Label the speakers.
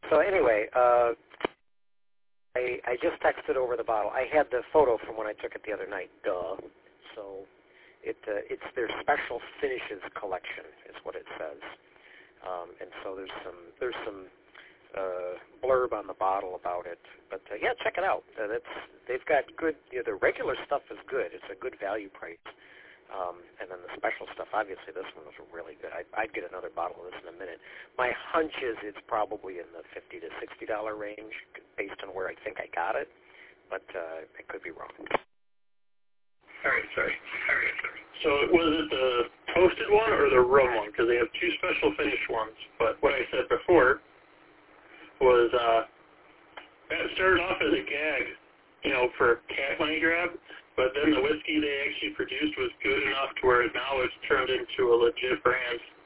Speaker 1: So anyway, I just texted over the bottle. I had the photo from when I took it the other night. Duh. So it's their special finishes collection, is what it says. And so there's some blurb on the bottle about it. But yeah, check it out. They've got good. The regular stuff is good. It's a good value price. And then the special stuff, obviously this one was really good. I'd get another bottle of this in a minute. My hunch is it's probably in the $50 to $60 range based on where I think I got it, but I could be wrong.
Speaker 2: All right, sorry. So was it the toasted one or the rum one? Because they have two special finish ones. But what I said before was that started off as a gag, for cat money grab. But then the whiskey they actually produced was good enough to where now it's turned into a legit brand.